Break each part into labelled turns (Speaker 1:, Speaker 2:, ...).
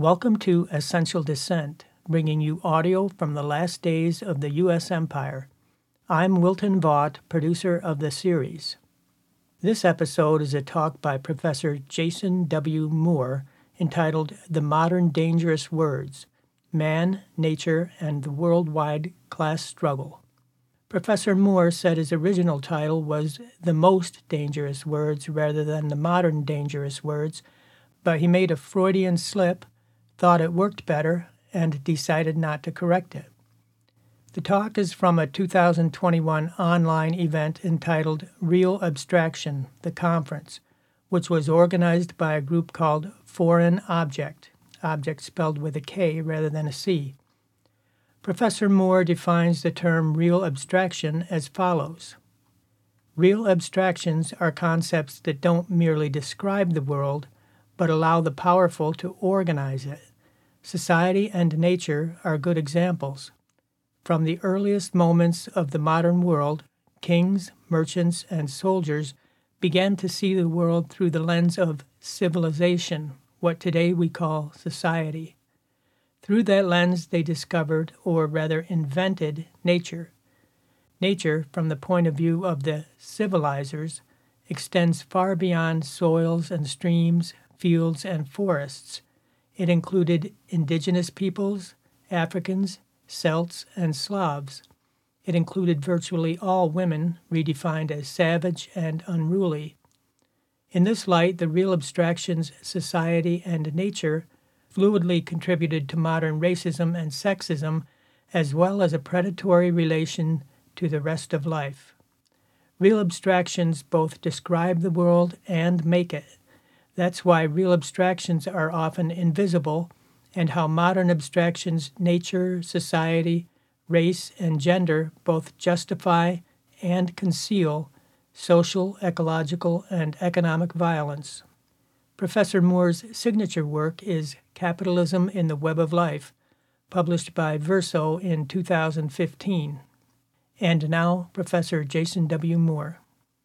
Speaker 1: Welcome to Essential Descent, bringing you audio from the last days of the U.S. Empire. I'm Wilton Vaught, producer of the series. This episode is a talk by Professor Jason W. Moore entitled The Modern Dangerous Words, Man, Nature, and the Worldwide Class Struggle. Professor Moore said his original title was The Most Dangerous Words rather than The Modern Dangerous Words, but he made a Freudian slip, thought it worked better, and decided not to correct it. The talk is from a 2021 online event entitled Real Abstraction, the Conference, which was organized by a group called Foreign Object, object spelled with a K rather than a C. Professor Moore defines the term real abstraction as follows. Real abstractions are concepts that don't merely describe the world, but allow the powerful to organize it. Society and nature are good examples. From the earliest moments of the modern world, kings, merchants, and soldiers began to see the world through the lens of civilization, what today we call society. Through that lens, they discovered, or rather invented, nature. Nature, from the point of view of the civilizers, extends far beyond soils and streams, fields, and forests. It included indigenous peoples, Africans, Celts, and Slavs. It included virtually all women, redefined as savage and unruly. In this light, the real abstractions, society and nature, fluidly contributed to modern racism and sexism, as well as a predatory relation to the rest of life. Real abstractions both describe the world and make it. That's why real abstractions are often invisible, and how modern abstractions, nature, society, race, and gender both justify and conceal social, ecological, and economic violence. Professor Moore's signature work is Capitalism in the Web of Life, published by Verso in 2015. And now, Professor Jason W. Moore.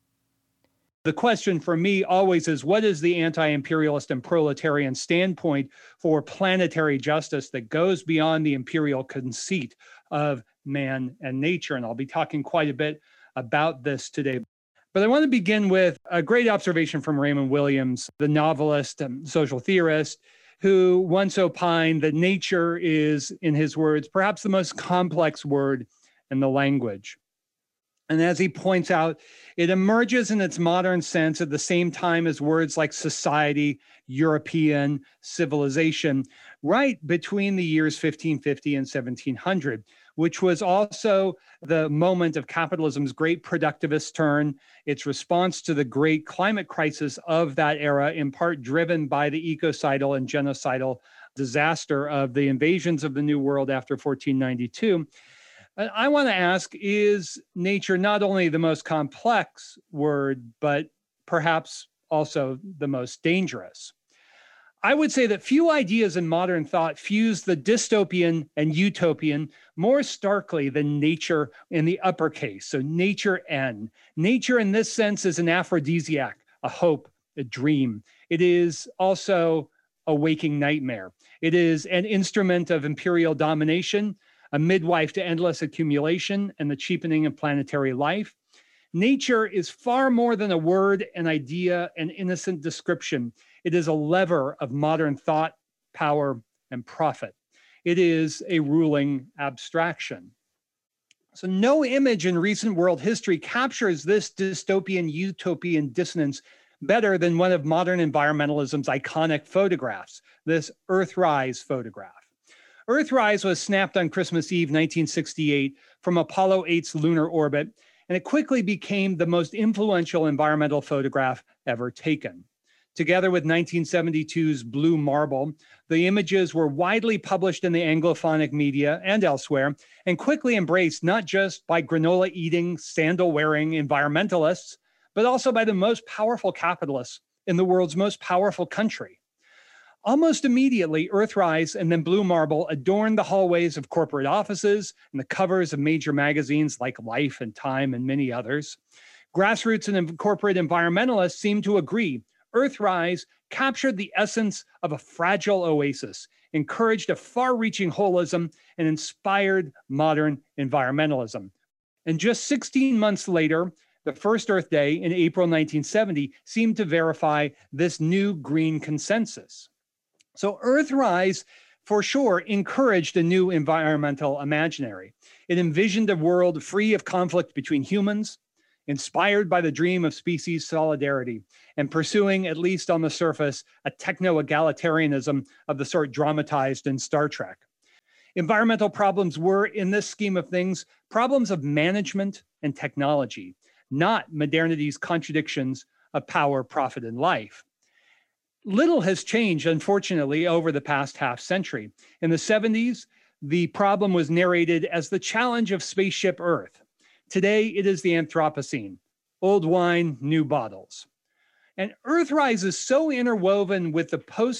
Speaker 2: The question for me always is, what is the anti-imperialist and proletarian standpoint for planetary justice that goes beyond the imperial conceit of man and nature? And I'll be talking quite a bit about this today. But I want to begin with a great observation from Raymond Williams, the novelist and social theorist, who once opined that nature is, in his words, perhaps the most complex word in the language. And as he points out, it emerges in its modern sense at the same time as words like society, European, civilization, right between the years 1550 and 1700, which was also the moment of capitalism's great productivist turn, its response to the great climate crisis of that era, in part driven by the ecocidal and genocidal disaster of the invasions of the New World after 1492. I want to ask, is nature not only the most complex word, but perhaps also the most dangerous? I would say that few ideas in modern thought fuse the dystopian and utopian more starkly than nature in the uppercase, so nature N. Nature in this sense is an aphrodisiac, a hope, a dream. It is also a waking nightmare. It is an instrument of imperial domination, a midwife to endless accumulation and the cheapening of planetary life. Nature is far more than a word, an idea, an innocent description. It is a lever of modern thought, power, and profit. It is a ruling abstraction. So no image in recent world history captures this dystopian, utopian dissonance better than one of modern environmentalism's iconic photographs, this Earthrise photograph. Earthrise was snapped on Christmas Eve, 1968, from Apollo 8's lunar orbit, and it quickly became the most influential environmental photograph ever taken. Together with 1972's Blue Marble, the images were widely published in the Anglophonic media and elsewhere, and quickly embraced not just by granola-eating, sandal-wearing environmentalists, but also by the most powerful capitalists in the world's most powerful country. Almost immediately, Earthrise and then Blue Marble adorned the hallways of corporate offices and the covers of major magazines like Life and Time and many others. Grassroots and corporate environmentalists seem to agree. Earthrise captured the essence of a fragile oasis encouraged a far-reaching holism, and inspired modern environmentalism. And just 16 months later, the first Earth Day in April 1970 seemed to verify this new green consensus. So Earthrise, for sure, encouraged a new environmental imaginary. It envisioned a world free of conflict between humans, inspired by the dream of species solidarity, and pursuing, at least on the surface, a techno-egalitarianism of the sort dramatized in Star Trek. Environmental problems were, in this scheme of things, problems of management and technology, not modernity's contradictions of power, profit, and life. Little has changed, unfortunately, over the past half century. In the 70s, the problem was narrated as the challenge of spaceship Earth. Today, it is the Anthropocene, old wine, new bottles. And Earthrise is so interwoven with the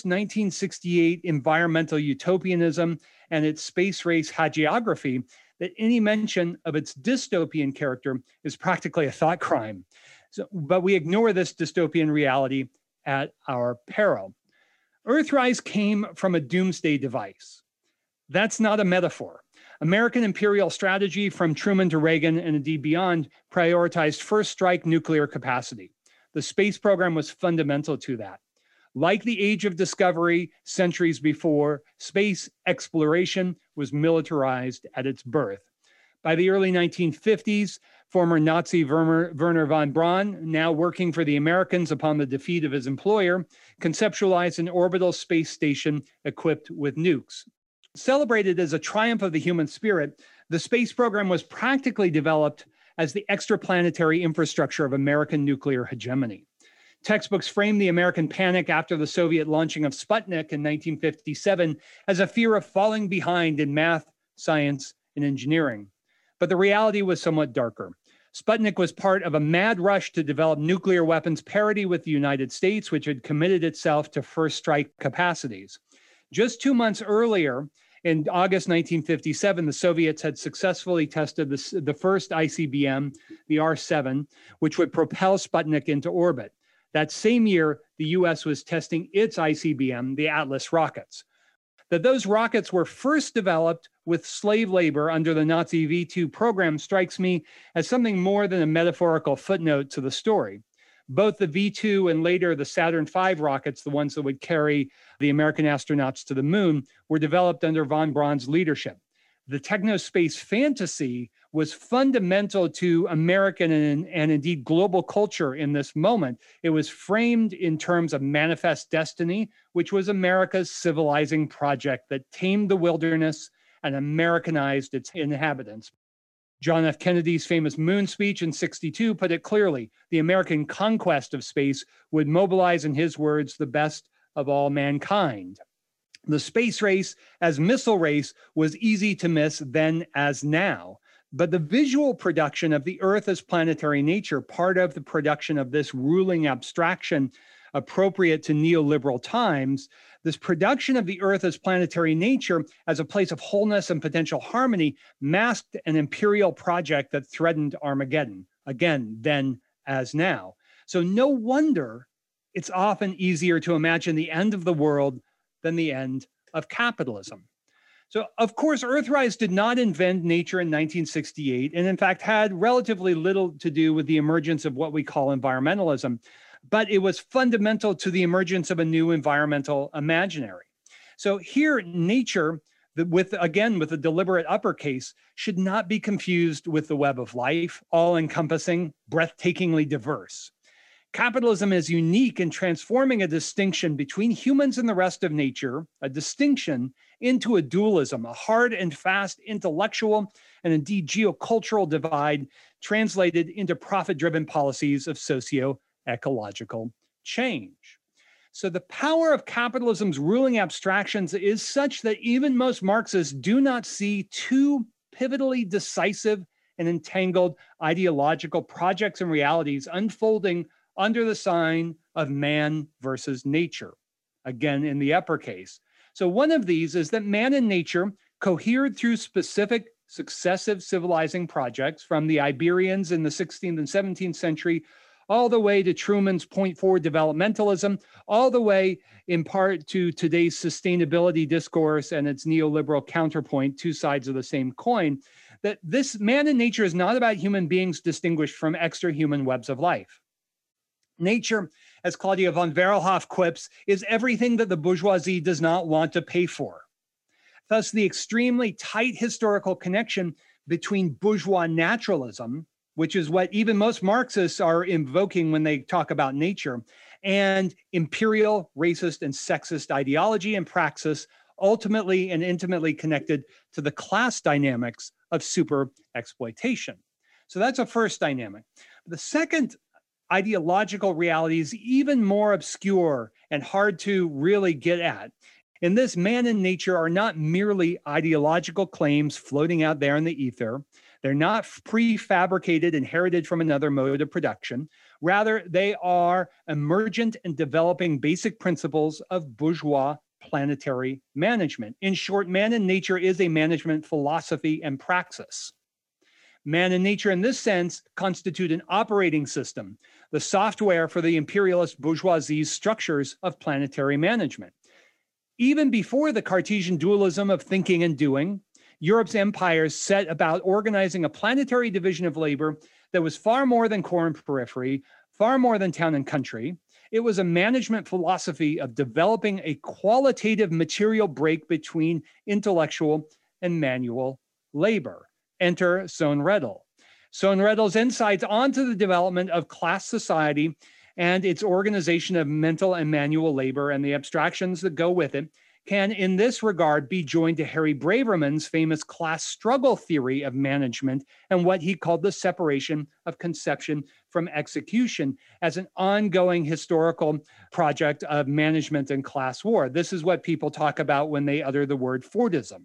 Speaker 2: post-1968 environmental utopianism and its space race hagiography that any mention of its dystopian character is practically a thought crime. But we ignore this dystopian reality at our peril. Earthrise came from a doomsday device. That's not a metaphor. American imperial strategy from Truman to Reagan and indeed beyond prioritized first strike nuclear capacity. The space program was fundamental to that. Like the age of discovery centuries before, space exploration was militarized at its birth. By the early 1950s, former Nazi Wernher von Braun, now working for the Americans upon the defeat of his employer, conceptualized an orbital space station equipped with nukes. Celebrated as a triumph of the human spirit, the space program was practically developed as the extraplanetary infrastructure of American nuclear hegemony. Textbooks frame the American panic after the Soviet launching of Sputnik in 1957 as a fear of falling behind in math, science, and engineering. But the reality was somewhat darker. Sputnik was part of a mad rush to develop nuclear weapons parity with the United States, which had committed itself to first strike capacities. Just 2 months earlier, in August 1957, the Soviets had successfully tested the first ICBM, the R-7, which would propel Sputnik into orbit. That same year, the US was testing its ICBM, the Atlas rockets. That those rockets were first developed with slave labor under the Nazi V-2 program strikes me as something more than a metaphorical footnote to the story. Both the V-2 and later the Saturn V rockets, the ones that would carry the American astronauts to the moon, were developed under von Braun's leadership. The technospace fantasy was fundamental to American and indeed global culture in this moment. It was framed in terms of manifest destiny, which was America's civilizing project that tamed the wilderness and Americanized its inhabitants. John F. Kennedy's famous moon speech in '62 put it clearly: the American conquest of space would mobilize, in his words, the best of all mankind. The space race as missile race was easy to miss then as now. But the visual production of the Earth as planetary nature, part of the production of this ruling abstraction appropriate to neoliberal times, this production of the Earth as planetary nature as a place of wholeness and potential harmony masked an imperial project that threatened Armageddon, again, then as now. So no wonder it's often easier to imagine the end of the world than the end of capitalism. So, of course, Earthrise did not invent nature in 1968, and in fact had relatively little to do with the emergence of what we call environmentalism, but it was fundamental to the emergence of a new environmental imaginary. So here, nature, with a deliberate uppercase, should not be confused with the web of life, all-encompassing, breathtakingly diverse. Capitalism is unique in transforming a distinction between humans and the rest of nature, a distinction, into a dualism, a hard and fast intellectual and indeed geocultural divide translated into profit-driven policies of socio-ecological change. So the power of capitalism's ruling abstractions is such that even most Marxists do not see two pivotally decisive and entangled ideological projects and realities unfolding under the sign of man versus nature, again in the uppercase. So one of these is that man and nature cohered through specific successive civilizing projects from the Iberians in the 16th and 17th century all the way to Truman's point forward developmentalism, all the way in part to today's sustainability discourse and its neoliberal counterpoint, two sides of the same coin, that this man in nature is not about human beings distinguished from extra-human webs of life. Nature, as Claudia von Wehrhoff quips, is everything that the bourgeoisie does not want to pay for. Thus, the extremely tight historical connection between bourgeois naturalism, which is what even most Marxists are invoking when they talk about nature, and imperial, racist, and sexist ideology and praxis, ultimately and intimately connected to the class dynamics of super exploitation. So that's a first dynamic. The second ideological reality is even more obscure and hard to really get at. In this, man and nature are not merely ideological claims floating out there in the ether. They're not prefabricated, inherited from another mode of production. Rather, they are emergent and developing basic principles of bourgeois planetary management. In short, man and nature is a management philosophy and praxis. Man and nature, in this sense, constitute an operating system, the software for the imperialist bourgeoisie's structures of planetary management. Even before the Cartesian dualism of thinking and doing, Europe's empires set about organizing a planetary division of labor that was far more than core and periphery, far more than town and country. It was a management philosophy of developing a qualitative material break between intellectual and manual labor. Enter Sohn-Redl. Sohn-Redl's insights onto the development of class society and its organization of mental and manual labor and the abstractions that go with it can, in this regard, be joined to Harry Braverman's famous class struggle theory of management and what he called the separation of conception from execution as an ongoing historical project of management and class war. This is what people talk about when they utter the word Fordism.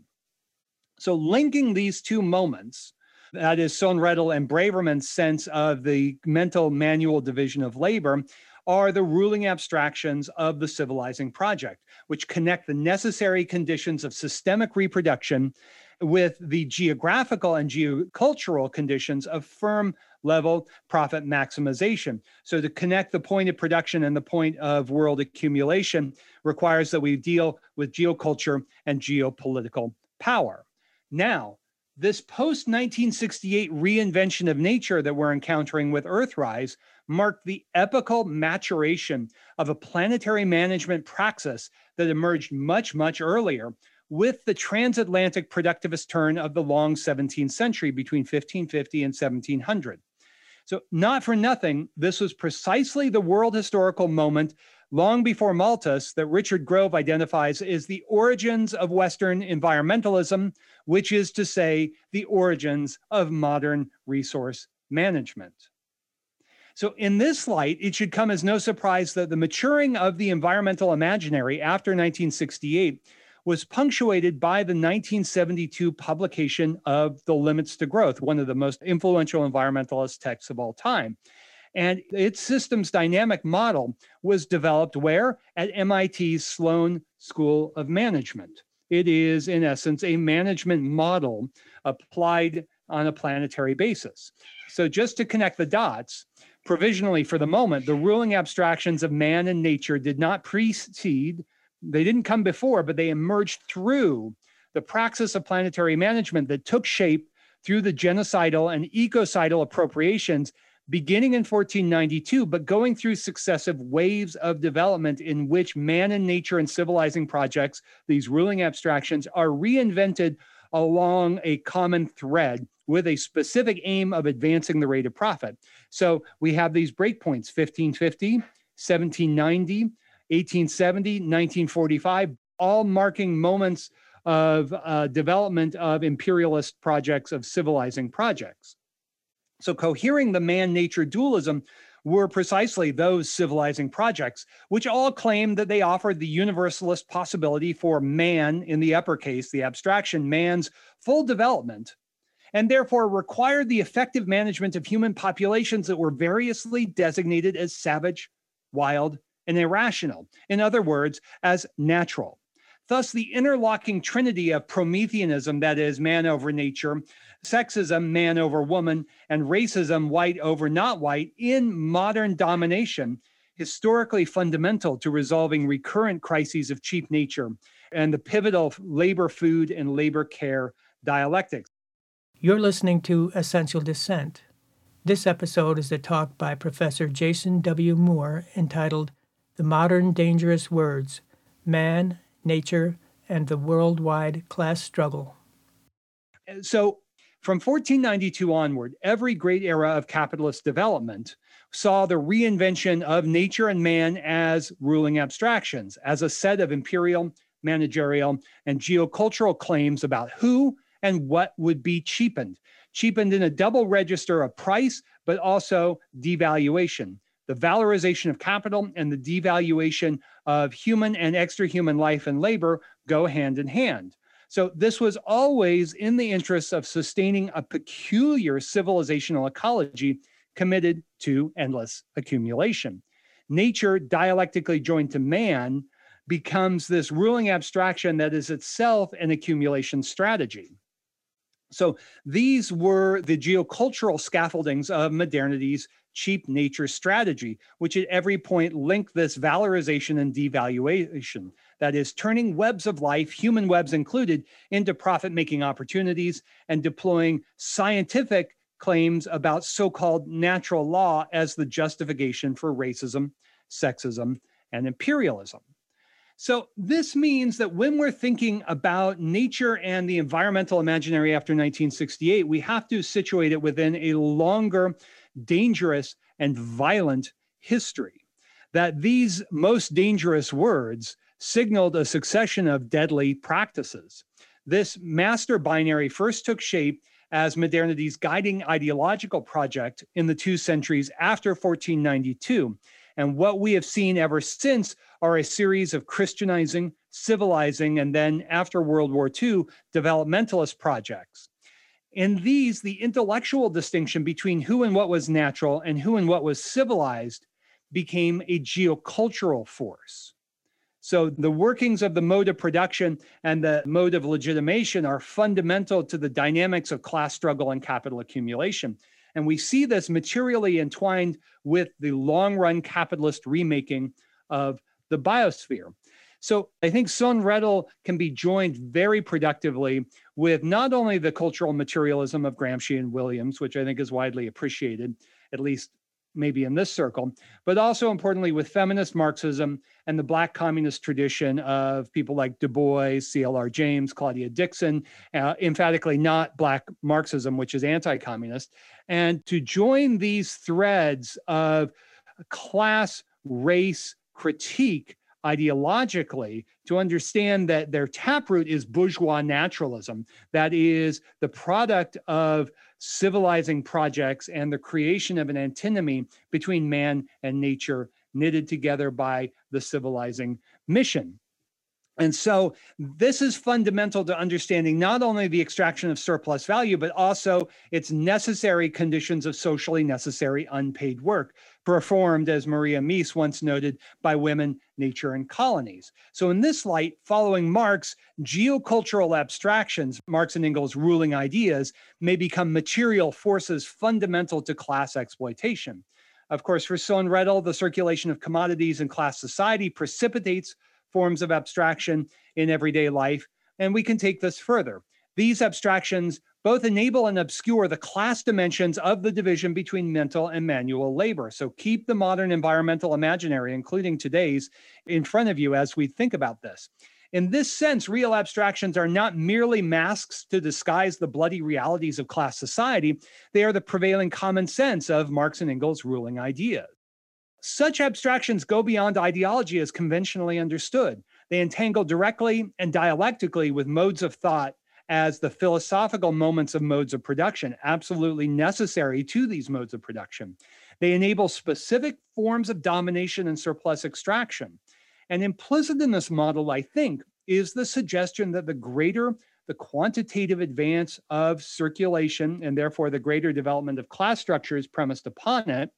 Speaker 2: So linking these two moments, that is Sohn-Redl and Braverman's sense of the mental manual division of labor, are the ruling abstractions of the civilizing project, which connect the necessary conditions of systemic reproduction with the geographical and geocultural conditions of firm level profit maximization. So to connect the point of production and the point of world accumulation requires that we deal with geoculture and geopolitical power. Now, this post-1968 reinvention of nature that we're encountering with Earthrise marked the epochal maturation of a planetary management praxis that emerged much, much earlier with the transatlantic productivist turn of the long 17th century between 1550 and 1700. So not for nothing, this was precisely the world historical moment long before Malthus that Richard Grove identifies as the origins of Western environmentalism, which is to say, the origins of modern resource management. So in this light, it should come as no surprise that the maturing of the environmental imaginary after 1968 was punctuated by the 1972 publication of The Limits to Growth, one of the most influential environmentalist texts of all time. And its systems dynamic model was developed where? At MIT's Sloan School of Management. It is, in essence, a management model applied on a planetary basis. So just to connect the dots, provisionally for the moment, the ruling abstractions of man and nature did not precede, they didn't come before, but they emerged through the praxis of planetary management that took shape through the genocidal and ecocidal appropriations beginning in 1492, but going through successive waves of development in which man and nature and civilizing projects, these ruling abstractions, are reinvented along a common thread with a specific aim of advancing the rate of profit. So we have these breakpoints, 1550, 1790, 1870, 1945, all marking moments of development of imperialist projects, of civilizing projects. So cohering the man-nature dualism were precisely those civilizing projects, which all claimed that they offered the universalist possibility for man, in the uppercase, the abstraction, man's full development, and therefore required the effective management of human populations that were variously designated as savage, wild, and irrational. In other words, as natural. Thus, the interlocking trinity of Prometheanism, that is, man over nature, sexism, man over woman, and racism, white over not white, in modern domination, historically fundamental to resolving recurrent crises of cheap nature and the pivotal labor, food, and labor care dialectics.
Speaker 1: You're listening to Essential Dissent. This episode is a talk by Professor Jason W. Moore entitled The Modern Dangerous Words, Man, Nature, and the Worldwide Class Struggle.
Speaker 2: So, from 1492 onward, every great era of capitalist development saw the reinvention of nature and man as ruling abstractions, as a set of imperial, managerial, and geocultural claims about who and what would be cheapened in a double register of price, but also devaluation. The valorization of capital and the devaluation of human and extra-human life and labor go hand in hand. So this was always in the interests of sustaining a peculiar civilizational ecology committed to endless accumulation. Nature, dialectically joined to man, becomes this ruling abstraction that is itself an accumulation strategy. So these were the geocultural scaffoldings of modernity's cheap nature strategy, which at every point linked this valorization and devaluation. That is, turning webs of life, human webs included, into profit-making opportunities and deploying scientific claims about so-called natural law as the justification for racism, sexism, and imperialism. So this means that when we're thinking about nature and the environmental imaginary after 1968, we have to situate it within a longer, dangerous, and violent history. That these most dangerous words signaled a succession of deadly practices. This master binary first took shape as modernity's guiding ideological project in the 2 centuries after 1492. And what we have seen ever since are a series of Christianizing, civilizing, and then after World War II, developmentalist projects. In these, the intellectual distinction between who and what was natural and who and what was civilized became a geocultural force. So the workings of the mode of production and the mode of legitimation are fundamental to the dynamics of class struggle and capital accumulation. And we see this materially entwined with the long-run capitalist remaking of the biosphere. So I think Sohn Rettel can be joined very productively with not only the cultural materialism of Gramsci and Williams, which I think is widely appreciated, at least maybe in this circle, but also importantly with feminist Marxism and the Black communist tradition of people like Du Bois, C.L.R. James, Claudia Dixon, emphatically not Black Marxism, which is anti-communist, and to join these threads of class, race, critique ideologically to understand that their taproot is bourgeois naturalism, that is the product of civilizing projects and the creation of an antinomy between man and nature knitted together by the civilizing mission. And so this is fundamental to understanding not only the extraction of surplus value, but also its necessary conditions of socially necessary unpaid work, performed, as Maria Mies once noted, by women, nature, and colonies. So in this light, following Marx, geocultural abstractions, Marx and Engels' ruling ideas, may become material forces fundamental to class exploitation. Of course, for Sohn Rettel, the circulation of commodities in class society precipitates forms of abstraction in everyday life, and we can take this further. These abstractions both enable and obscure the class dimensions of the division between mental and manual labor. So keep the modern environmental imaginary, including today's, in front of you as we think about this. In this sense, real abstractions are not merely masks to disguise the bloody realities of class society. They are the prevailing common sense of Marx and Engels' ruling ideas. Such abstractions go beyond ideology as conventionally understood. They entangle directly and dialectically with modes of thought as the philosophical moments of modes of production, absolutely necessary to these modes of production. They enable specific forms of domination and surplus extraction. And implicit in this model, I think, is the suggestion that the greater the quantitative advance of circulation, and therefore the greater development of class structures premised upon it,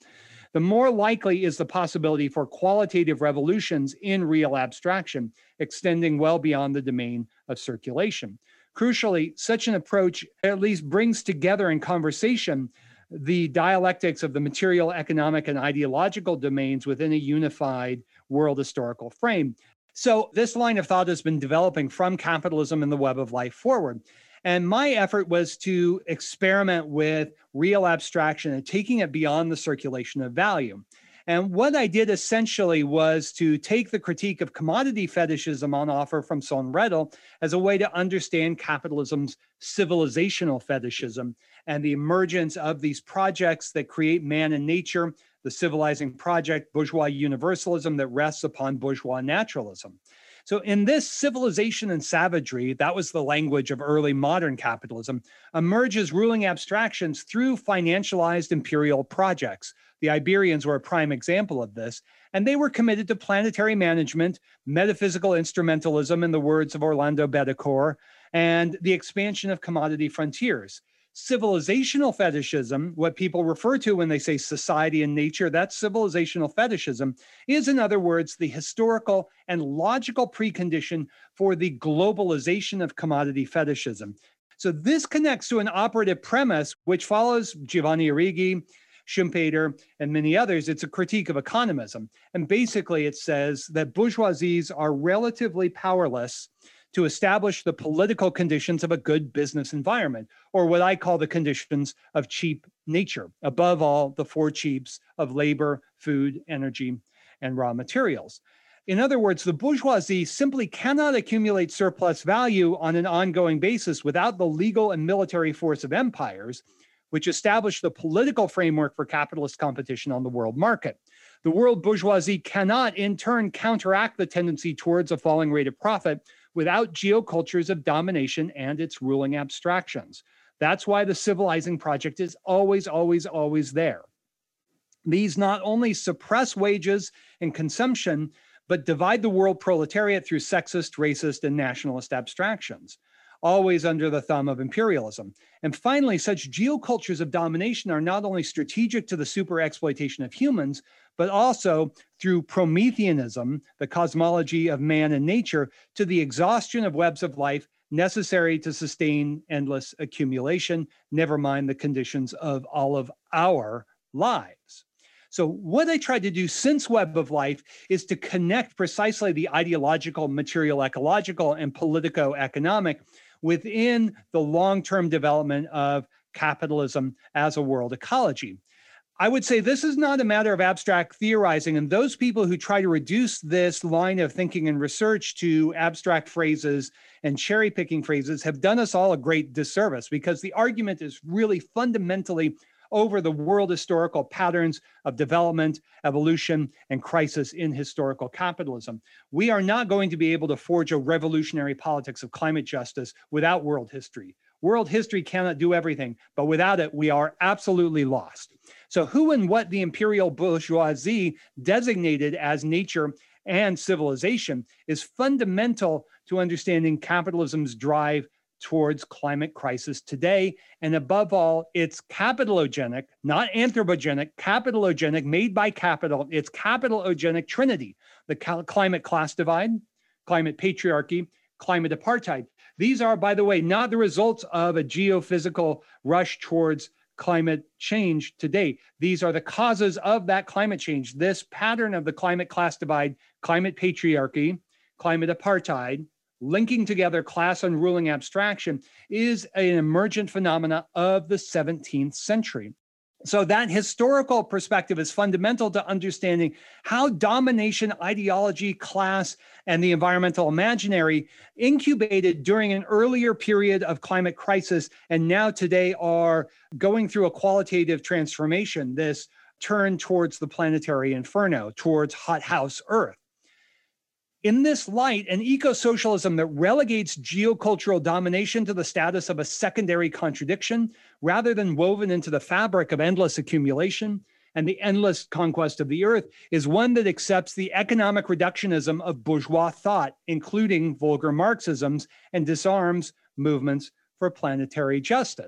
Speaker 2: the more likely is the possibility for qualitative revolutions in real abstraction, extending well beyond the domain of circulation. Crucially, such an approach at least brings together in conversation the dialectics of the material, economic, and ideological domains within a unified world historical frame. So this line of thought has been developing from capitalism and the web of life forward. And my effort was to experiment with real abstraction and taking it beyond the circulation of value. And what I did essentially was to take the critique of commodity fetishism on offer from Sohn Redl as a way to understand capitalism's civilizational fetishism and the emergence of these projects that create man and nature, the civilizing project, bourgeois universalism that rests upon bourgeois naturalism. So in this civilization and savagery, that was the language of early modern capitalism, emerges ruling abstractions through financialized imperial projects. The Iberians were a prime example of this, and they were committed to planetary management, metaphysical instrumentalism, in the words of Orlando Betancourt, and the expansion of commodity frontiers. Civilizational fetishism, what people refer to when they say society and nature, that's civilizational fetishism, is, in other words, the historical and logical precondition for the globalization of commodity fetishism. So this connects to an operative premise which follows Giovanni Arrighi, Schumpeter, and many others. It's a critique of economism. And basically it says that bourgeoisies are relatively powerless to establish the political conditions of a good business environment, or what I call the conditions of cheap nature. Above all, the four cheaps of labor, food, energy, and raw materials. In other words, the bourgeoisie simply cannot accumulate surplus value on an ongoing basis without the legal and military force of empires, which establish the political framework for capitalist competition on the world market. The world bourgeoisie cannot, in turn, counteract the tendency towards a falling rate of profit without geocultures of domination and its ruling abstractions. That's why the civilizing project is always, always, always there. These not only suppress wages and consumption, but divide the world proletariat through sexist, racist, and nationalist abstractions, always under the thumb of imperialism. And finally, such geocultures of domination are not only strategic to the super exploitation of humans, but also through Prometheanism, the cosmology of man and nature, to the exhaustion of webs of life necessary to sustain endless accumulation, never mind the conditions of all of our lives. So what I tried to do since Web of Life is to connect precisely the ideological, material, ecological, and politico-economic within the long-term development of capitalism as a world ecology. I would say this is not a matter of abstract theorizing, and those people who try to reduce this line of thinking and research to abstract phrases and cherry-picking phrases have done us all a great disservice, because the argument is really fundamentally over the world historical patterns of development, evolution, and crisis in historical capitalism. We are not going to be able to forge a revolutionary politics of climate justice without world history. World history cannot do everything, but without it, we are absolutely lost. So who and what the imperial bourgeoisie designated as nature and civilization is fundamental to understanding capitalism's drive towards climate crisis today. And above all, it's capitalogenic, not anthropogenic, capitalogenic, made by capital. It's capitalogenic trinity, the climate class divide, climate patriarchy, climate apartheid. These are, by the way, not the results of a geophysical rush towards climate change today. These are the causes of that climate change. This pattern of the climate class divide, climate patriarchy, climate apartheid, linking together class and ruling abstraction, is an emergent phenomena of the 17th century. So that historical perspective is fundamental to understanding how domination, ideology, class, and the environmental imaginary incubated during an earlier period of climate crisis and now today are going through a qualitative transformation, this turn towards the planetary inferno, towards hothouse Earth. In this light, an eco-socialism that relegates geocultural domination to the status of a secondary contradiction, rather than woven into the fabric of endless accumulation and the endless conquest of the earth, is one that accepts the economic reductionism of bourgeois thought, including vulgar Marxisms, and disarms movements for planetary justice.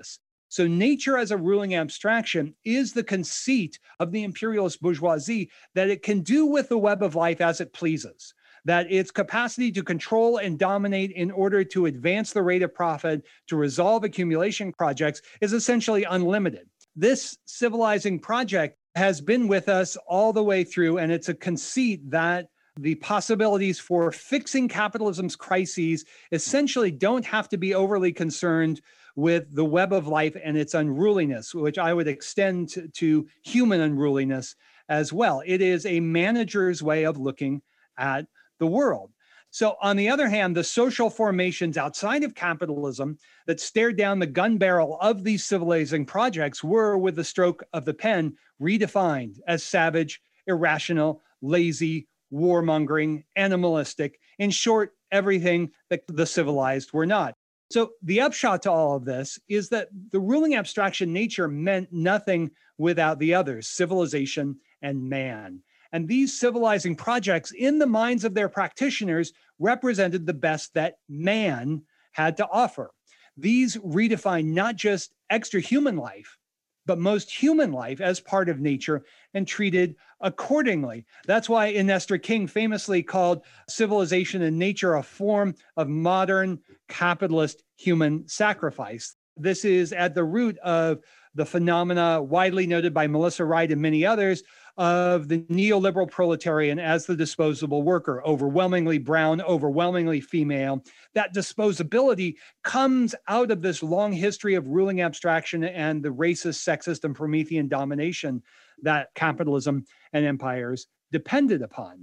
Speaker 2: So nature as a ruling abstraction is the conceit of the imperialist bourgeoisie that it can do with the web of life as it pleases, that its capacity to control and dominate in order to advance the rate of profit, to resolve accumulation projects, is essentially unlimited. This civilizing project has been with us all the way through, and it's a conceit that the possibilities for fixing capitalism's crises essentially don't have to be overly concerned with the web of life and its unruliness, which I would extend to human unruliness as well. It is a manager's way of looking at the world. So on the other hand, the social formations outside of capitalism that stared down the gun barrel of these civilizing projects were, with the stroke of the pen, redefined as savage, irrational, lazy, warmongering, animalistic, in short, everything that the civilized were not. So the upshot to all of this is that the ruling abstraction nature meant nothing without the others, civilization and man. And these civilizing projects, in the minds of their practitioners, represented the best that man had to offer. These redefined not just extra human life, but most human life as part of nature and treated accordingly. That's why Nestor King famously called civilization and nature a form of modern capitalist human sacrifice. This is at the root of the phenomena widely noted by Melissa Wright and many others of the neoliberal proletarian as the disposable worker, overwhelmingly brown, overwhelmingly female. That disposability comes out of this long history of ruling abstraction and the racist, sexist, and Promethean domination that capitalism and empires depended upon.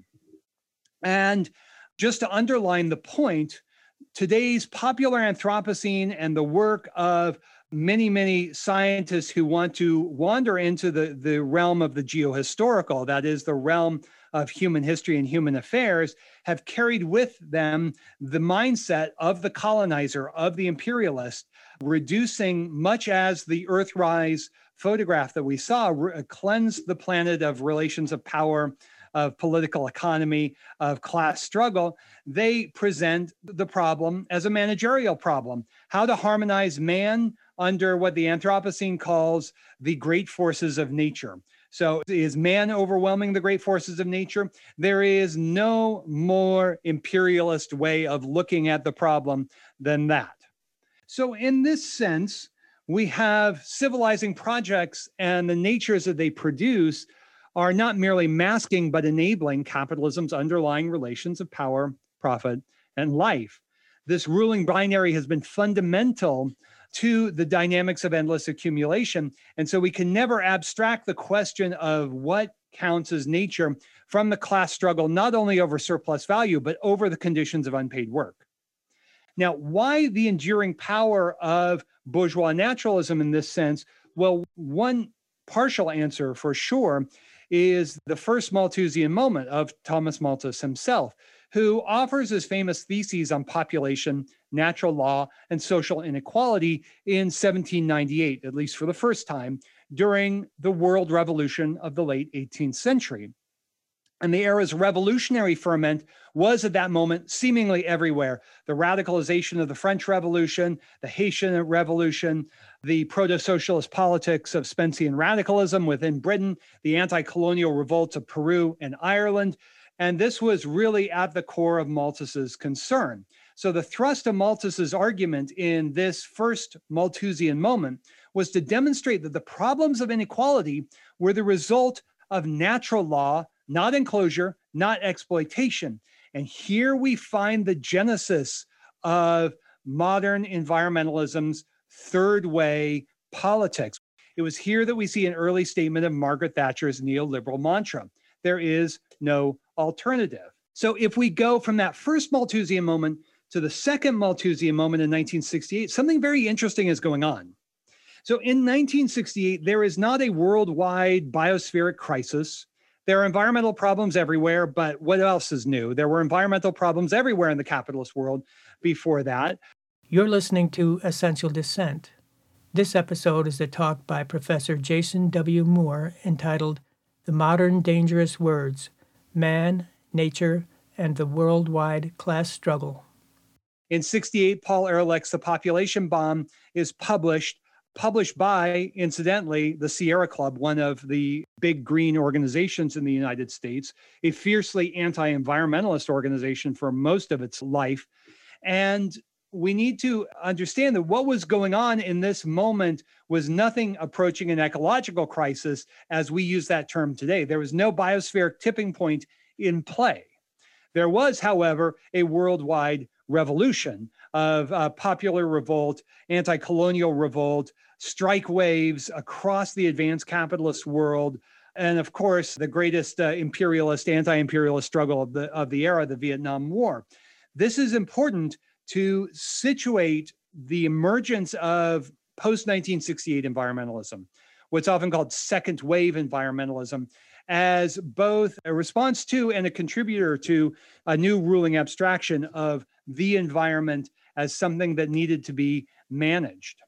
Speaker 2: And just to underline the point, today's popular Anthropocene and the work of many scientists who want to wander into the realm of the geohistorical, that is the realm of human history and human affairs, have carried with them the mindset of the colonizer, of the imperialist, reducing, much as the Earthrise photograph that we saw, cleansed the planet of relations of power, of political economy, of class struggle. They present the problem as a managerial problem, how to harmonize man under what the Anthropocene calls the great forces of nature. So is man overwhelming the great forces of nature? There is no more imperialist way of looking at the problem than that. So in this sense, we have civilizing projects, and the natures that they produce are not merely masking, but enabling capitalism's underlying relations of power, profit, and life. This ruling binary has been fundamental to the dynamics of endless accumulation. And so we can never abstract the question of what counts as nature from the class struggle, not only over surplus value, but over the conditions of unpaid work. Now, why the enduring power of bourgeois naturalism in this sense? Well, one partial answer for sure is the first Malthusian moment of Thomas Malthus himself, who offers his famous theses on population, natural law, and social inequality in 1798, at least for the first time, during the world revolution of the late 18th century. And the era's revolutionary ferment was at that moment seemingly everywhere. The radicalization of the French Revolution, the Haitian Revolution, the proto-socialist politics of Spencean radicalism within Britain, the anti-colonial revolts of Peru and Ireland. And this was really at the core of Malthus's concern. So the thrust of Malthus's argument in this first Malthusian moment was to demonstrate that the problems of inequality were the result of natural law, not enclosure, not exploitation. And here we find the genesis of modern environmentalism's third way politics. It was here that we see an early statement of Margaret Thatcher's neoliberal mantra: there is no alternative. So if we go from that first Malthusian moment to the second Malthusian moment in 1968, something very interesting is going on. So in 1968, there is not a worldwide biospheric crisis. There are environmental problems everywhere, but what else is new? There were environmental problems everywhere in the capitalist world before that.
Speaker 1: You're listening to Essential Dissent. This episode is a talk by Professor Jason W. Moore entitled The Modern Dangerous Words, Man, Nature, and the Worldwide Class Struggle.
Speaker 2: In 68, Paul Ehrlich's The Population Bomb is published. published by, incidentally, the Sierra Club, one of the big green organizations in the United States, a fiercely anti-environmentalist organization for most of its life. And we need to understand that what was going on in this moment was nothing approaching an ecological crisis as we use that term today. There was no biospheric tipping point in play. There was, however, a worldwide revolution of popular revolt, anti-colonial revolt, strike waves across the advanced capitalist world, and of course, the greatest imperialist, anti-imperialist struggle of the era, the Vietnam War. This is important to situate the emergence of post-1968 environmentalism, what's often called second wave environmentalism, as both a response to and a contributor to a new ruling abstraction of the environment as something that needed to be managed.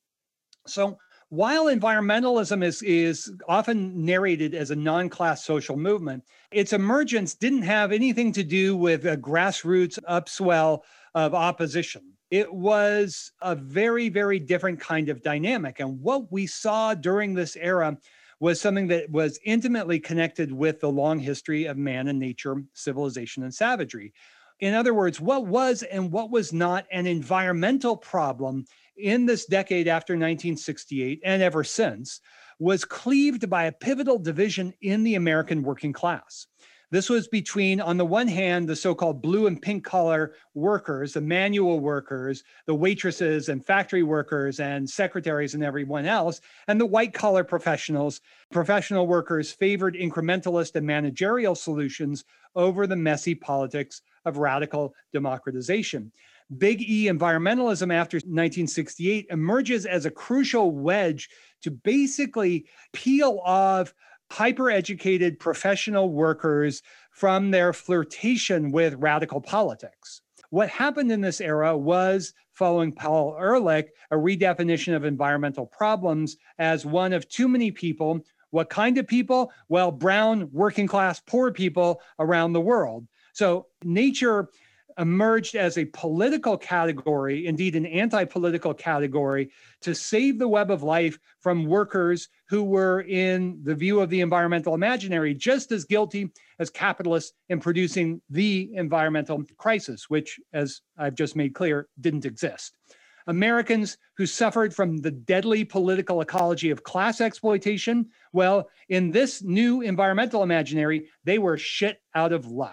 Speaker 2: So while environmentalism is often narrated as a non-class social movement, its emergence didn't have anything to do with a grassroots upswell of opposition. It was a very, very different kind of dynamic. And what we saw during this era was something that was intimately connected with the long history of man and nature, civilization, and savagery. In other words, what was and what was not an environmental problem in this decade after 1968 and ever since was cleaved by a pivotal division in the American working class. This was between, on the one hand, the so-called blue and pink collar workers, the manual workers, the waitresses and factory workers and secretaries and everyone else, and the white collar professionals. Professional workers favored incrementalist and managerial solutions over the messy politics of radical democratization. Big E environmentalism after 1968 emerges as a crucial wedge to basically peel off hyper-educated professional workers from their flirtation with radical politics. What happened in this era was, following Paul Ehrlich, a redefinition of environmental problems as one of too many people. What kind of people? Well, brown, working class, poor people around the world. So nature emerged as a political category, indeed an anti-political category, to save the web of life from workers who were, in the view of the environmental imaginary, just as guilty as capitalists in producing the environmental crisis, which, as I've just made clear, didn't exist. Americans who suffered from the deadly political ecology of class exploitation, well, in this new environmental imaginary, they were shit out of luck.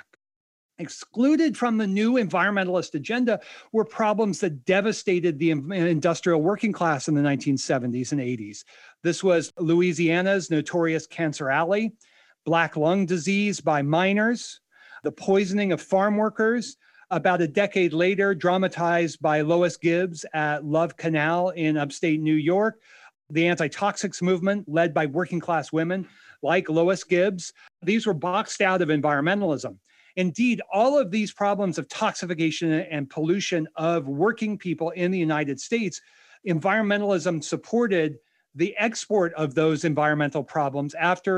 Speaker 2: Excluded from the new environmentalist agenda were problems that devastated the industrial working class in the 1970s and 80s. This was Louisiana's notorious Cancer Alley, black lung disease by miners, the poisoning of farm workers, about a decade later, dramatized by Lois Gibbs at Love Canal in upstate New York, the anti-toxics movement led by working class women like Lois Gibbs. These were boxed out of environmentalism. Indeed, all of these problems of toxification and pollution of working people in the United States, environmentalism supported the export of those environmental problems after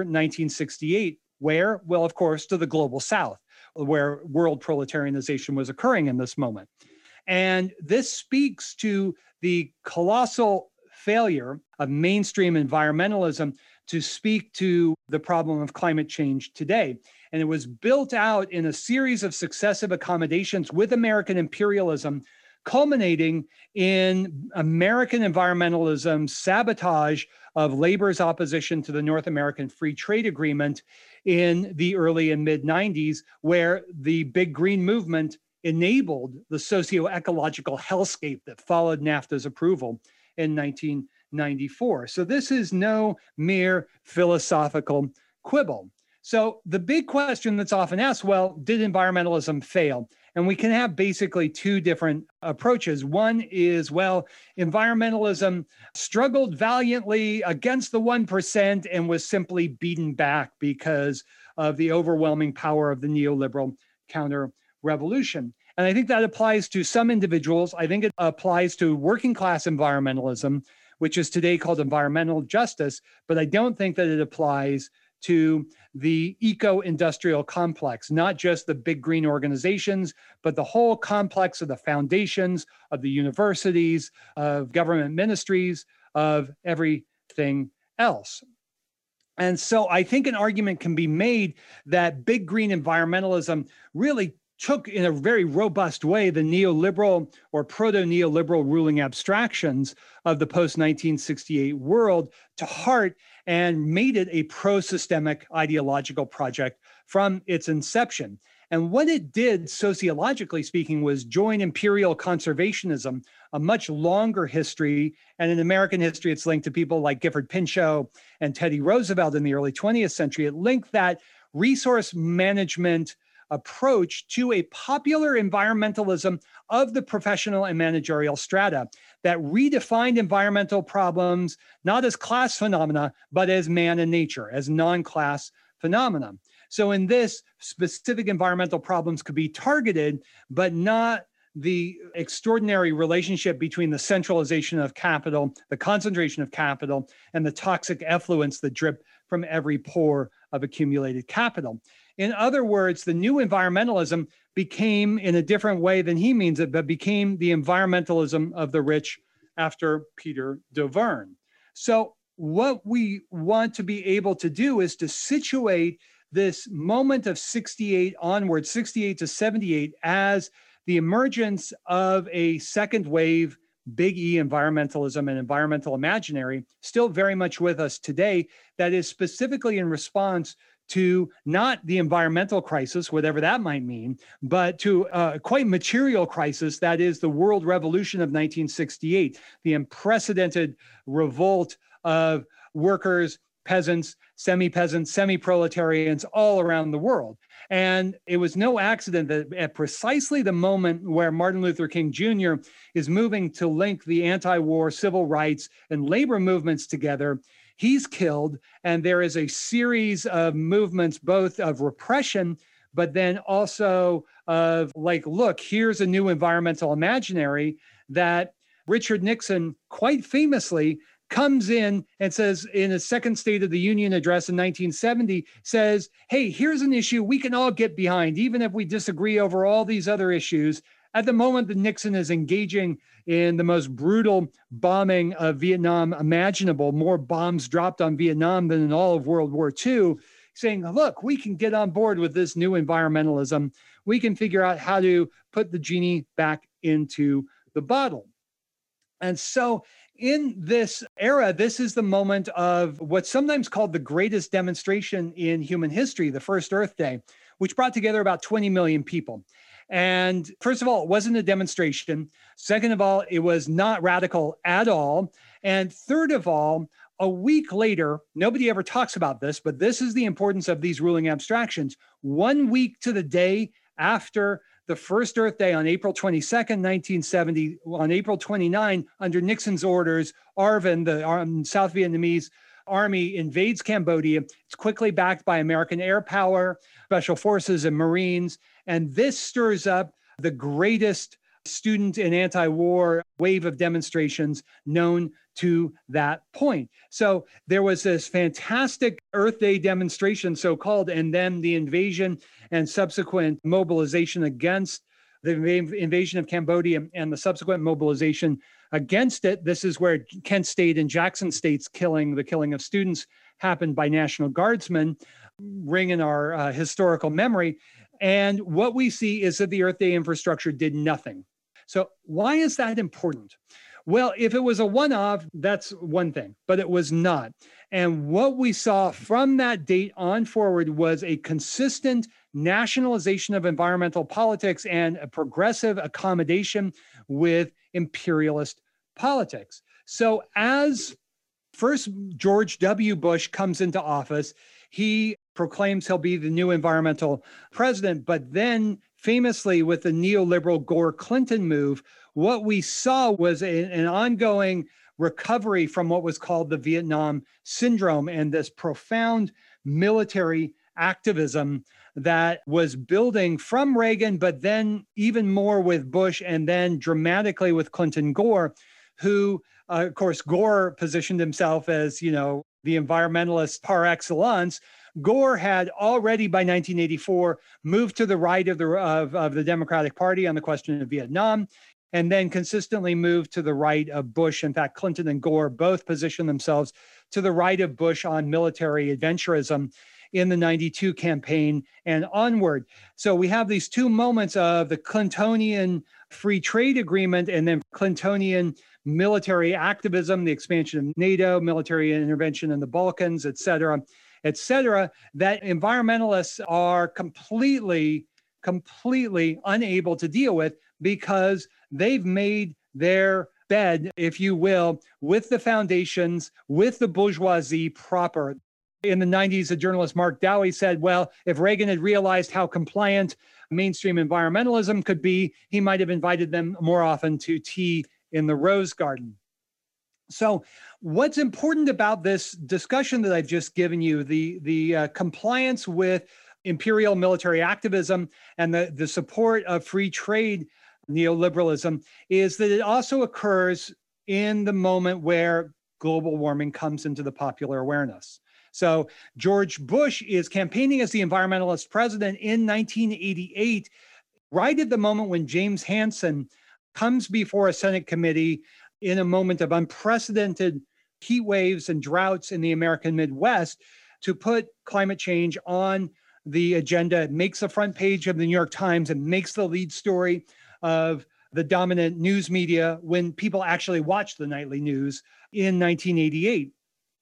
Speaker 2: 1968, where? Well, of course, to the global South, where world proletarianization was occurring in this moment. And this speaks to the colossal failure of mainstream environmentalism to speak to the problem of climate change today. And it was built out in a series of successive accommodations with American imperialism, culminating in American environmentalism's sabotage of labor's opposition to the North American Free Trade Agreement in the early and mid-90s, where the Big Green Movement enabled the socio-ecological hellscape that followed NAFTA's approval in 1994. So this is no mere philosophical quibble. So the big question that's often asked, well, did environmentalism fail? And we can have basically two different approaches. One is, well, environmentalism struggled valiantly against the 1% and was simply beaten back because of the overwhelming power of the neoliberal counter-revolution. And I think that applies to some individuals. I think it applies to working class environmentalism, which is today called environmental justice, but I don't think that it applies to the eco-industrial complex, not just the big green organizations, but the whole complex of the foundations, of the universities, of government ministries, of everything else. And so I think an argument can be made that big green environmentalism really took in a very robust way the neoliberal or proto-neoliberal ruling abstractions of the post-1968 world to heart and made it a pro-systemic ideological project from its inception. And what it did, sociologically speaking, was join imperial conservationism, a much longer history. And in American history, it's linked to people like Gifford Pinchot and Teddy Roosevelt in the early 20th century. It linked that resource management approach to a popular environmentalism of the professional and managerial strata that redefined environmental problems not as class phenomena, but as man and nature, as non-class phenomena. So in this, specific environmental problems could be targeted, but not the extraordinary relationship between the centralization of capital, the concentration of capital, and the toxic effluents that drip from every pore of accumulated capital. In other words, the new environmentalism became, in a different way than he means it, but became the environmentalism of the rich after Peter Dauvergne. So what we want to be able to do is to situate this moment of 68 onward, 68 to 78, as the emergence of a second wave big E environmentalism and environmental imaginary, still very much with us today, that is specifically in response to not the environmental crisis, whatever that might mean, but to a quite material crisis, that is the world revolution of 1968, the unprecedented revolt of workers, peasants, semi-peasants, semi-proletarians all around the world. And it was no accident that at precisely the moment where Martin Luther King Jr. is moving to link the anti-war civil rights and labor movements together, he's killed. And there is a series of movements, both of repression, but then also of like, look, here's a new environmental imaginary that Richard Nixon quite famously comes in and says in a second State of the Union address in 1970, says, hey, here's an issue we can all get behind, even if we disagree over all these other issues. At the moment that Nixon is engaging in the most brutal bombing of Vietnam imaginable, more bombs dropped on Vietnam than in all of World War II, saying, look, we can get on board with this new environmentalism. We can figure out how to put the genie back into the bottle. And so in this era, this is the moment of what's sometimes called the greatest demonstration in human history, the first Earth Day, which brought together about 20 million people. And first of all, it wasn't a demonstration. Second of all, it was not radical at all. And third of all, a week later, nobody ever talks about this, but this is the importance of these ruling abstractions. 1 week to the day after the first Earth Day on April 22nd, 1970, on April 29, under Nixon's orders, ARVN, the South Vietnamese army, invades Cambodia. It's quickly backed by American air power, special forces, and Marines. And this stirs up the greatest student and anti-war wave of demonstrations known to that point. So there was this fantastic Earth Day demonstration, so-called, and then the invasion and subsequent mobilization against the invasion of Cambodia and the subsequent mobilization against it. This is where Kent State and Jackson State's the killing of students, happened by National Guardsmen, ring in our historical memory. And what we see is that the Earth Day infrastructure did nothing. So why is that important? Well, if it was a one-off, that's one thing, but it was not. And what we saw from that date on forward was a consistent nationalization of environmental politics and a progressive accommodation with imperialist politics. So as first George W. Bush comes into office, he proclaims he'll be the new environmental president, but then famously with the neoliberal Gore-Clinton move, what we saw was an ongoing recovery from what was called the Vietnam Syndrome and this profound military activism that was building from Reagan, but then even more with Bush and then dramatically with Clinton Gore, who, of course, Gore positioned himself as, the environmentalist par excellence. Gore had already by 1984 moved to the right of the Democratic Party on the question of Vietnam. and then consistently moved to the right of Bush. In fact, Clinton and Gore both positioned themselves to the right of Bush on military adventurism in the 92 campaign and onward. So we have these two moments of the Clintonian free trade agreement and then Clintonian military activism, the expansion of NATO, military intervention in the Balkans, et cetera, that environmentalists are completely unable to deal with because they've made their bed, if you will, with the foundations, with the bourgeoisie proper. In the 90s, the journalist Mark Dowie said, well, if Reagan had realized how compliant mainstream environmentalism could be, he might have invited them more often to tea in the Rose Garden. So what's important about this discussion that I've just given you, the compliance with imperial military activism and the support of free trade neoliberalism, is that it also occurs in the moment where global warming comes into the popular awareness. So George Bush is campaigning as the environmentalist president in 1988, right at the moment when James Hansen comes before a Senate committee in a moment of unprecedented heat waves and droughts in the American Midwest to put climate change on the agenda. It makes the front page of the New York Times and makes the lead story of the dominant news media when people actually watch the nightly news in 1988.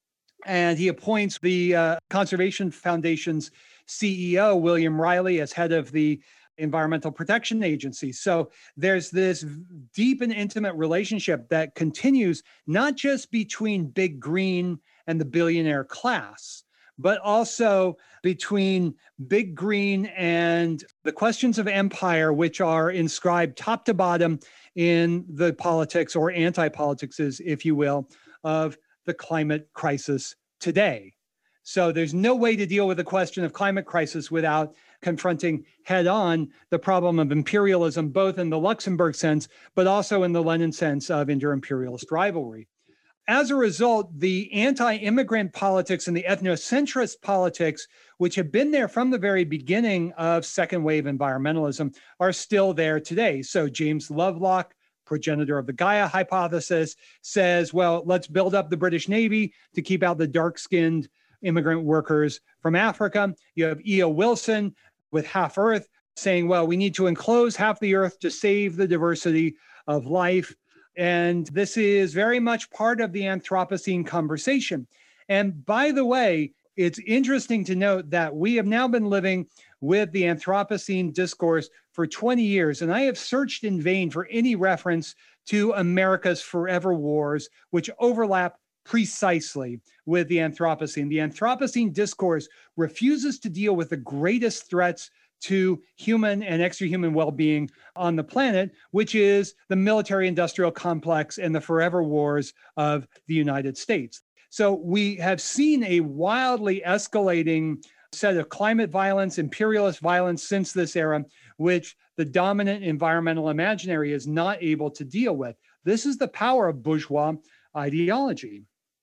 Speaker 2: And he appoints the Conservation Foundation's CEO, William Riley, as head of the Environmental Protection Agency. So there's this deep and intimate relationship that continues not just between Big Green and the billionaire class, but also between Big Green and the questions of empire, which are inscribed top to bottom in the politics or anti-politics, if you will, of the climate crisis today. So there's no way to deal with the question of climate crisis without confronting head on the problem of imperialism, both in the Luxembourg sense, but also in the Lenin sense of inter-imperialist rivalry. As a result, the anti-immigrant politics and the ethnocentrist politics, which have been there from the very beginning of second wave environmentalism, are still there today. So James Lovelock, progenitor of the Gaia hypothesis, says, well, let's build up the British Navy to keep out the dark-skinned immigrant workers from Africa. You have E.O. Wilson with Half Earth saying, well, we need to enclose half the earth to save the diversity of life. And this is very much part of the Anthropocene conversation. And by the way, it's interesting to note that we have now been living with the Anthropocene discourse for 20 years, and I have searched in vain for any reference to America's forever wars, which overlap precisely with the Anthropocene. The Anthropocene discourse refuses to deal with the greatest threats to human and extra-human well-being on the planet, which is the military-industrial complex and the forever wars of the United States. So we have seen a wildly escalating set of climate violence, imperialist violence since this era, which the dominant environmental imaginary is not able to deal with. This is the power of bourgeois ideology.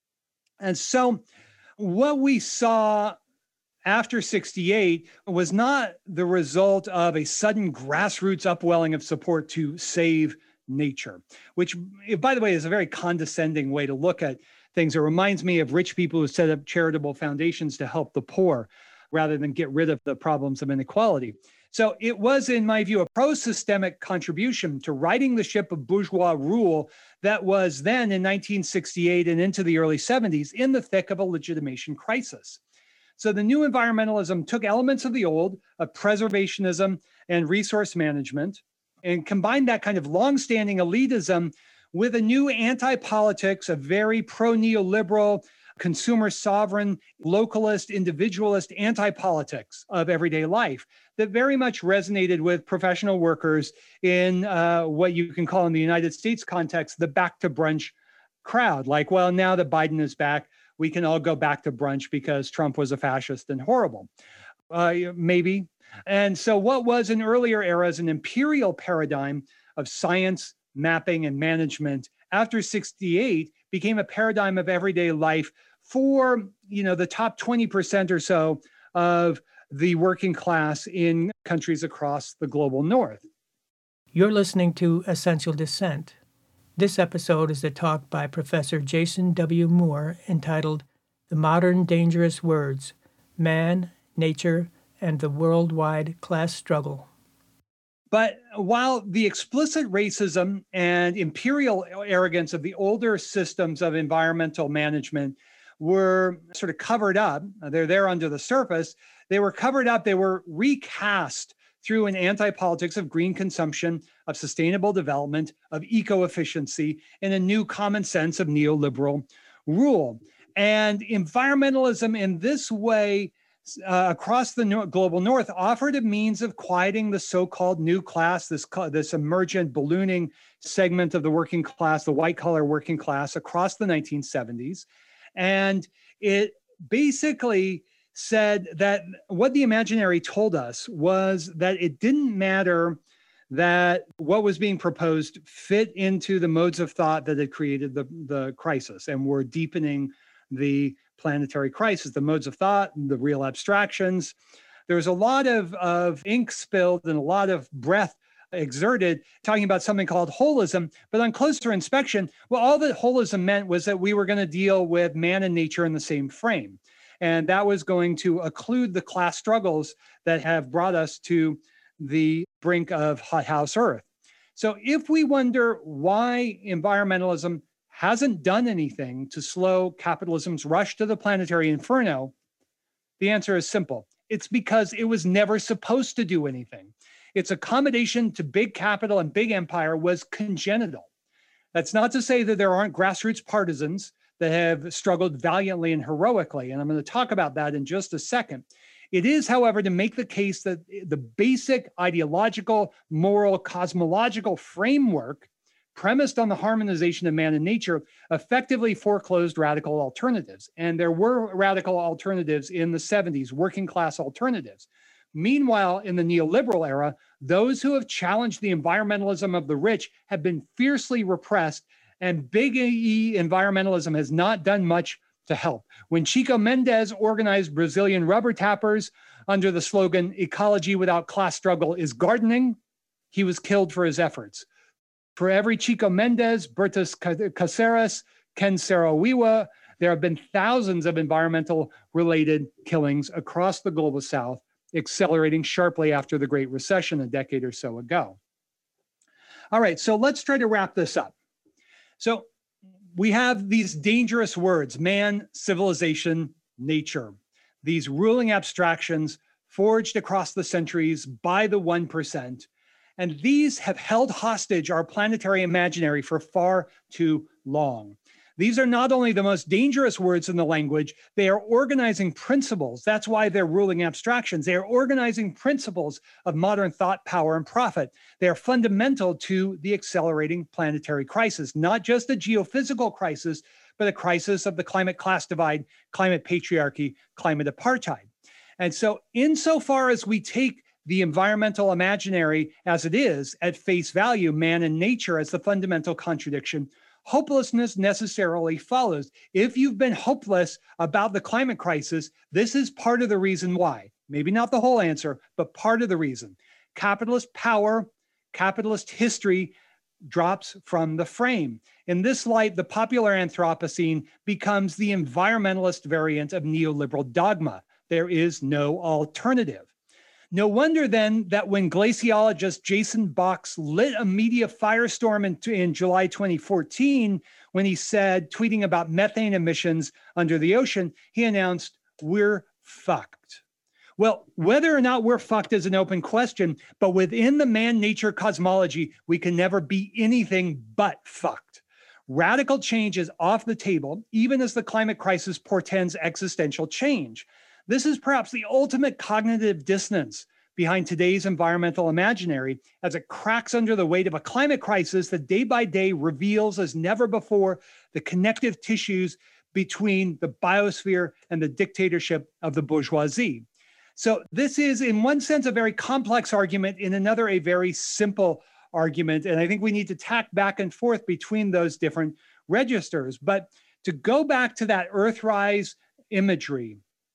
Speaker 2: And so what we saw after 68 was not the result of a sudden grassroots upwelling of support to save nature, which, by the way, is a very condescending way to look at things. It reminds me of rich people who set up charitable foundations to help the poor rather than get rid of the problems of inequality. So it was, in my view, a pro-systemic contribution to righting the ship of bourgeois rule that was then in 1968 and into the early 70s in the thick of a legitimation crisis. So the new environmentalism took elements of the old, of preservationism and resource management, and combined that kind of longstanding elitism with a new anti-politics, a very pro-neoliberal, consumer sovereign, localist, individualist anti-politics of everyday life that very much resonated with professional workers in what you can call in the United States context, the back to brunch crowd. Like, well, now that Biden is back, we can all go back to brunch because Trump was a fascist and horrible. Maybe. And so what was in earlier eras an imperial paradigm of science, mapping, and management after 68 became a paradigm of everyday life for, the top 20% or so of the working class in countries across the global north.
Speaker 1: You're listening to Essential Dissent. This episode is a talk by Professor Jason W. Moore entitled The Modern Dangerous Words, Man, Nature, and the Worldwide Class Struggle.
Speaker 2: But while the explicit racism and imperial arrogance of the older systems of environmental management were sort of covered up, they're there under the surface, they were covered up, they were recast through an anti-politics of green consumption, of sustainable development, of eco-efficiency, and a new common sense of neoliberal rule. And environmentalism in this way across the global north offered a means of quieting the so-called new class, this emergent ballooning segment of the working class, the white-collar working class across the 1970s. And it basically said that what the imaginary told us was that it didn't matter that what was being proposed fit into the modes of thought that had created the crisis and were deepening the planetary crisis, the modes of thought, the real abstractions. There was a lot of ink spilled and a lot of breath exerted talking about something called holism. But on closer inspection, well, all that holism meant was that we were going to deal with man and nature in the same frame. And that was going to occlude the class struggles that have brought us to the brink of hothouse Earth. So if we wonder why environmentalism hasn't done anything to slow capitalism's rush to the planetary inferno, the answer is simple. It's because it was never supposed to do anything. Its accommodation to big capital and big empire was congenital. That's not to say that there aren't grassroots partisans that have struggled valiantly and heroically, and I'm going to talk about that in just a second. It is, however, to make the case that the basic ideological, moral, cosmological framework premised on the harmonization of man and nature effectively foreclosed radical alternatives. And there were radical alternatives in the 70s, working class alternatives. Meanwhile, in the neoliberal era, those who have challenged the environmentalism of the rich have been fiercely repressed, and big E environmentalism has not done much to help. When Chico Mendes organized Brazilian rubber tappers under the slogan, "Ecology without class struggle is gardening," he was killed for his efforts. For every Chico Mendes, Bertus Caceres, Ken Saro-Wiwa, there have been thousands of environmental-related killings across the global south, accelerating sharply after the Great Recession a decade or so ago. All right, so let's try to wrap this up. So we have these dangerous words, man, civilization, nature, these ruling abstractions forged across the centuries by the 1%. And these have held hostage our planetary imaginary for far too long. These are not only the most dangerous words in the language, they are organizing principles. That's why they're ruling abstractions. They are organizing principles of modern thought, power, and profit. They are fundamental to the accelerating planetary crisis, not just a geophysical crisis, but a crisis of the climate class divide, climate patriarchy, climate apartheid. And so insofar as we take the environmental imaginary as it is at face value, man and nature as the fundamental contradiction, hopelessness necessarily follows. If you've been hopeless about the climate crisis, this is part of the reason why. Maybe not the whole answer, but part of the reason. Capitalist power, capitalist history drops from the frame. In this light, the popular Anthropocene becomes the environmentalist variant of neoliberal dogma. There is no alternative. No wonder then that when glaciologist Jason Box lit a media firestorm in July 2014, when he said, tweeting about methane emissions under the ocean, he announced, "We're fucked." Well, whether or not we're fucked is an open question, but within the man-nature cosmology, we can never be anything but fucked. Radical change is off the table, even as the climate crisis portends existential change. This is perhaps the ultimate cognitive dissonance behind today's environmental imaginary, as it cracks under the weight of a climate crisis that day by day reveals as never before the connective tissues between the biosphere and the dictatorship of the bourgeoisie. So this is, in one sense, a very complex argument, in another, a very simple argument. And I think we need to tack back and forth between those different registers. But to go back to that Earthrise imagery,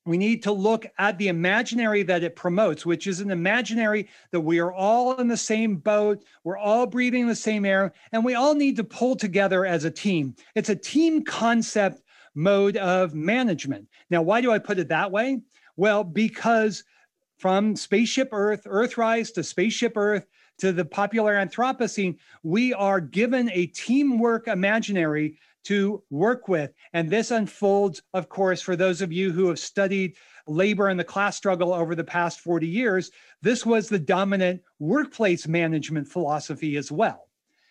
Speaker 2: We need to look at the imaginary that it promotes, which is an imaginary that we are all in the same boat, we're all breathing the same air, and we all need to pull together as a team. It's a team concept mode of management. Now, why do I put it that way? Well, because from Spaceship Earth, Earthrise to Spaceship Earth to the popular Anthropocene, we are given a teamwork imaginary to work with. And this unfolds, of course, for those of you who have studied labor and the class struggle over the past 40 years, this was the dominant workplace management philosophy as well.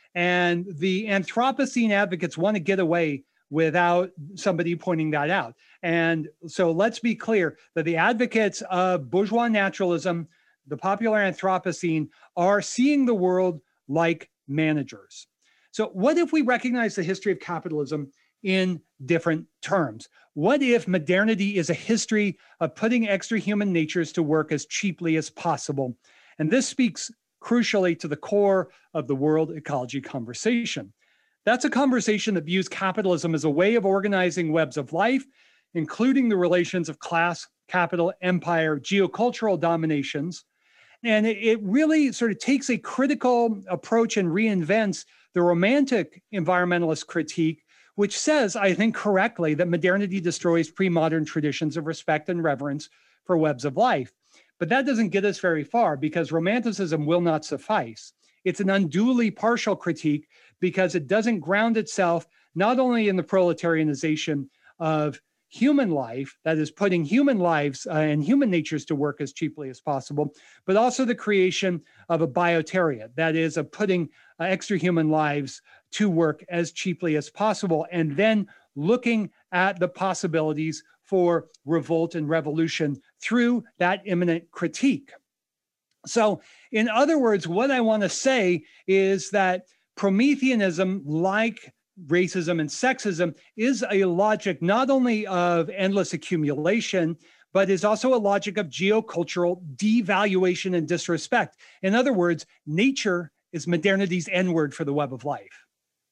Speaker 2: And the Anthropocene advocates want to get away without somebody pointing that out. And so let's be clear that the advocates of bourgeois naturalism, the popular Anthropocene, are seeing the world like managers. So what if we recognize the history of capitalism in different terms? What if modernity is a history of putting extra human natures to work as cheaply as possible? And this speaks crucially to the core of the world ecology conversation. That's a conversation that views capitalism as a way of organizing webs of life, including the relations of class, capital, empire, geocultural dominations. And it really sort of takes a critical approach and reinvents the romantic environmentalist critique, which says, I think correctly, that modernity destroys pre-modern traditions of respect and reverence for webs of life. But that doesn't get us very far because romanticism will not suffice. It's an unduly partial critique because it doesn't ground itself not only in the proletarianization of human life, that is putting human lives and human natures to work as cheaply as possible, but also the creation of a bioteriot, that is of putting extra human lives to work as cheaply as possible, and then looking at the possibilities for revolt and revolution through that immanent critique. So in other words, what I want to say is that Prometheanism, like racism and sexism, is a logic not only of endless accumulation, but is also a logic of geocultural devaluation and disrespect. In other words, nature is modernity's N-word for the web of life.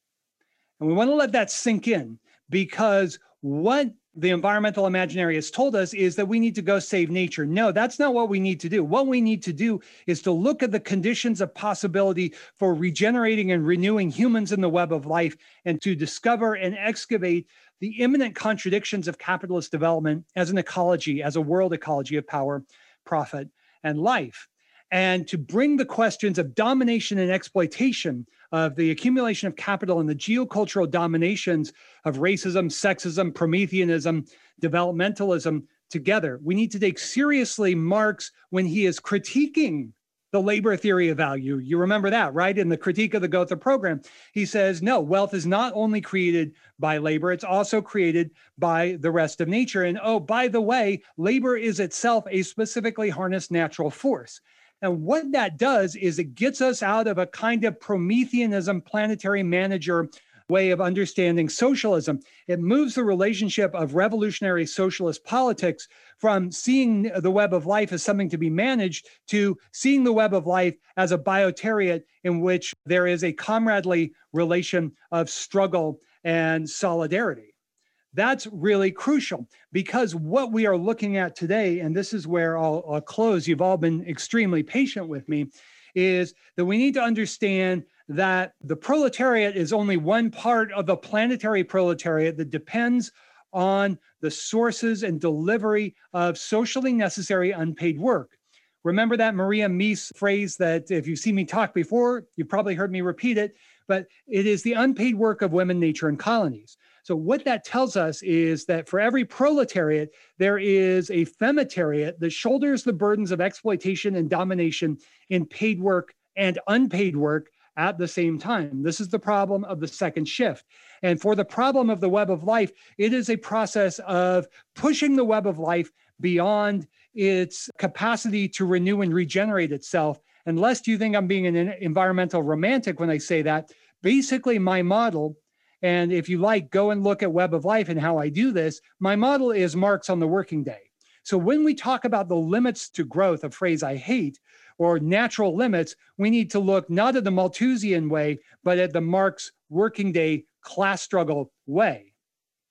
Speaker 2: And we want to let that sink in because what the environmental imaginary has told us is that we need to go save nature. No, that's not what we need to do. What we need to do is to look at the conditions of possibility for regenerating and renewing humans in the web of life and to discover and excavate the imminent contradictions of capitalist development as an ecology, as a world ecology of power, profit, and life. And to bring the questions of domination and exploitation, of the accumulation of capital and the geocultural dominations of racism, sexism, Prometheanism, developmentalism together. We need to take seriously Marx when he is critiquing the labor theory of value. You remember that, right? In the critique of the Gotha program, he says, no, wealth is not only created by labor, it's also created by the rest of nature. And oh, by the way, labor is itself a specifically harnessed natural force. And what that does is it gets us out of a kind of Prometheanism, planetary manager way of understanding socialism. It moves the relationship of revolutionary socialist politics from seeing the web of life as something to be managed to seeing the web of life as a bioteriot in which there is a comradely relation of struggle and solidarity. That's really crucial because what we are looking at today, and this is where I'll close, you've all been extremely patient with me, is that we need to understand that the proletariat is only one part of the planetary proletariat that depends on the sources and delivery of socially necessary unpaid work. Remember that Maria Mies phrase that if you've seen me talk before, you've probably heard me repeat it, but it is the unpaid work of women, nature, and colonies. So what that tells us is that for every proletariat, there is a femitariat that shoulders the burdens of exploitation and domination in paid work and unpaid work at the same time. This is the problem of the second shift. And for the problem of the web of life, it is a process of pushing the web of life beyond its capacity to renew and regenerate itself. And lest you think I'm being an environmental romantic when I say that, basically my model, and if you like, go and look at Web of Life and how I do this, my model is Marx on the working day. So when we talk about the limits to growth, a phrase I hate, or natural limits, we need to look not at the Malthusian way, but at the Marx working day class struggle way.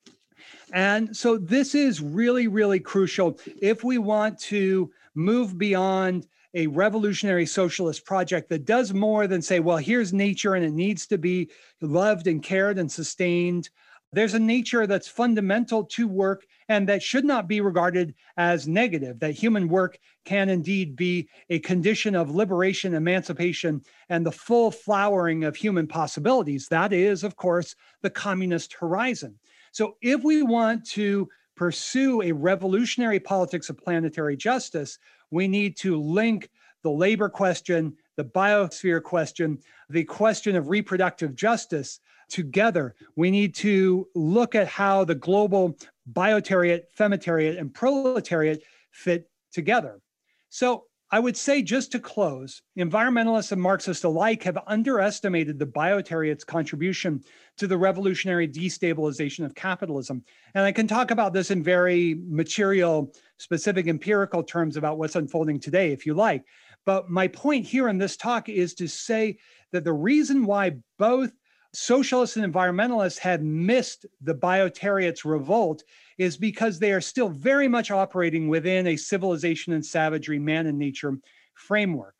Speaker 2: And so this is really, really crucial if we want to move beyond a revolutionary socialist project that does more than say, well, here's nature and it needs to be loved and cared and sustained. There's a nature that's fundamental to work and that should not be regarded as negative, that human work can indeed be a condition of liberation, emancipation, and the full flowering of human possibilities. That is, of course, the communist horizon. So if we want to pursue a revolutionary politics of planetary justice, we need to link the labor question, the biosphere question, the question of reproductive justice together. We need to look at how the global biotariat, femitariat, and proletariat fit together. So I would say, just to close, environmentalists and Marxists alike have underestimated the biotariat's contribution to the revolutionary destabilization of capitalism. And I can talk about this in very material, specific empirical terms about what's unfolding today, if you like. But my point here in this talk is to say that the reason why both socialists and environmentalists have missed the biotariat's revolt is because they are still very much operating within a civilization and savagery, man and nature framework.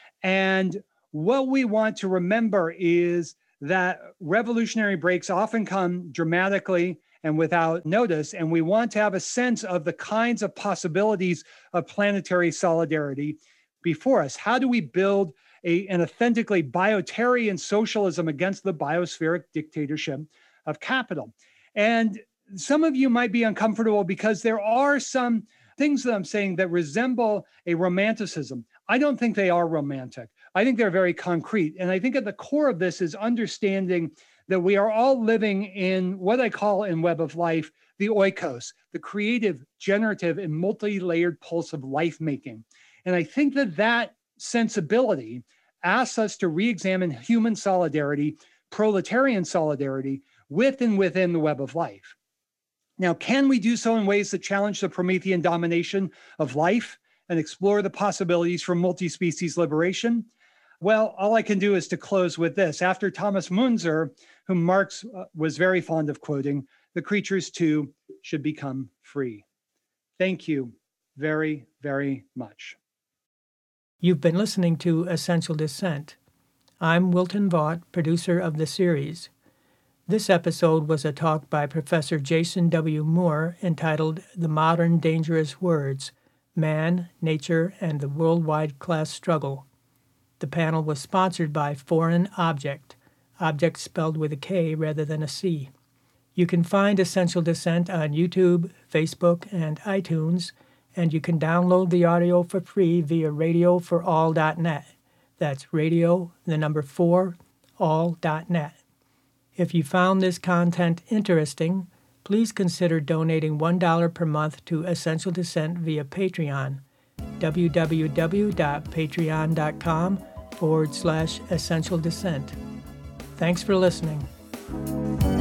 Speaker 2: And what we want to remember is that revolutionary breaks often come dramatically and without notice. And we want to have a sense of the kinds of possibilities of planetary solidarity before us. How do we build an authentically biotarian socialism against the biospheric dictatorship of capital? And some of you might be uncomfortable because there are some things that I'm saying that resemble a romanticism. I don't think they are romantic. I think they're very concrete. And I think at the core of this is understanding that we are all living in what I call in Web of Life, the oikos, the creative, generative, and multi-layered pulse of life making. And I think that that sensibility asks us to re-examine human solidarity, proletarian solidarity, with and within the Web of Life. Now, can we do so in ways that challenge the Promethean domination of life and explore the possibilities for multi-species liberation? Well, all I can do is to close with this. After Thomas Munzer, whom Marx was very fond of quoting, the creatures too should become free. Thank you very, very much.
Speaker 1: You've been listening to Essential Dissent. I'm Wilton Vaught, producer of the series. This episode was a talk by Professor Jason W. Moore entitled The Modern Dangerous Words, Man, Nature, and the Worldwide Class Struggle. The panel was sponsored by Foreign Object, object spelled with a K rather than a C. You can find Essential Dissent on YouTube, Facebook, and iTunes, and you can download the audio for free via radioforall.net. That's radio, the number 4, all.net. If you found this content interesting, please consider donating $1 per month to Essential Dissent via Patreon, www.patreon.com/Essential Dissent. Thanks for listening.